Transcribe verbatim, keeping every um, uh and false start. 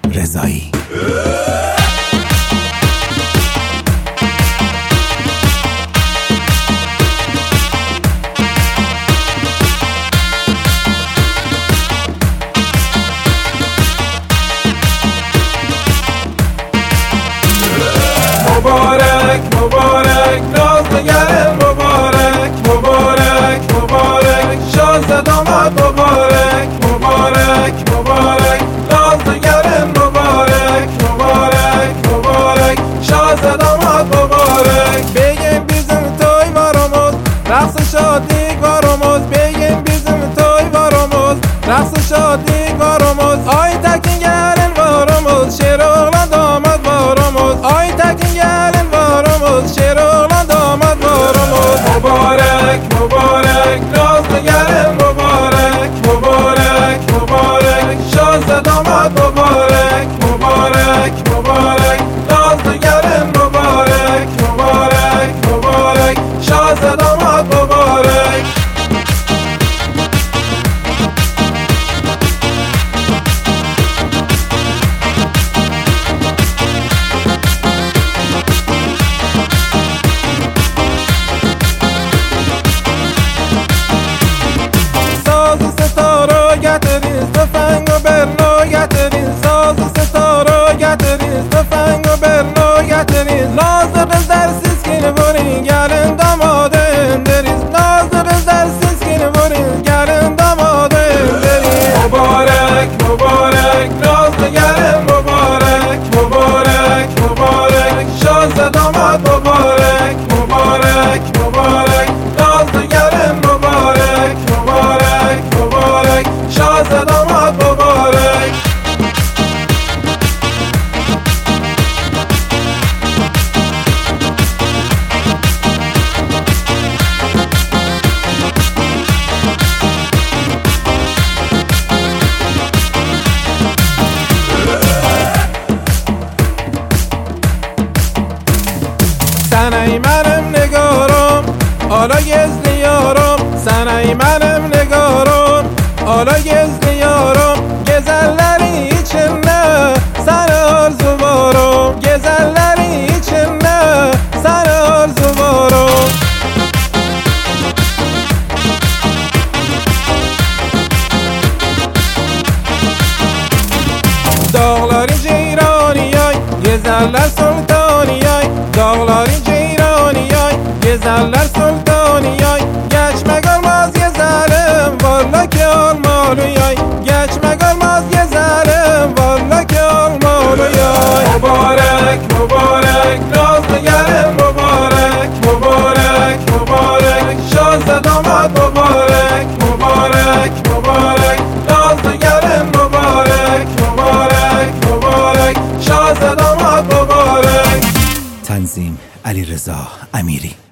رضایی. مبارک مبارک نازنگر مبارک مبارک مبارک شازده داماد مبارک مبارک مبارک نازنگر مبارک مبارک مبارک شازده داماد مبارک بگیم bizim toy varımız raqs şadlik varımız begim bizim toy varımız raqs şadlik varımız ay tekin gelin varımız şer oğlan damat varımız ay tekin gelin varımız şer oğlan damat varımız mübarek mübarek nazlı gelin mübarek mübarek mübarek şazde damat mübarek mübarek mübarek nazlı gelin mübarek mübarek mübarek şazde damat mübarek. تفنگ و برنو گترین ساز و ستاره گترین تفنگ و برنو گترین نازده درسیز که نبورین گرن داماده اندریز نازده درسیز که نبورین گرن داماده اندریز مبارک مبارک نازده گرن مبارک مبارک مبارک شازده داماد مبارک مبارک مبارک نازده گرن مبارک مبارک مبارک شازده داماد مبارک. سنای منم نگارم حالا گزلی یارم سنای منم نگارم حالا گزلی یارم گزلleri içinde sana arzu varım گزلleri içinde sana arzu varım. Dağları ceyraniyay gezeller sultaniyay dağları ceyraniyay gezeller sultaniyay geçmek olmaz gezelim valla ki olmalıyay geçmek olmaz gezelim valla ki olmalıyay. Mübarek mübarek nazlı gelin mübarek mübarek mübarek şazde damat mübarek mübarek mübarek nazlı gelin mübarek mübarek mübarek şazde damat mübarek. تنظیم علیرضا امیری.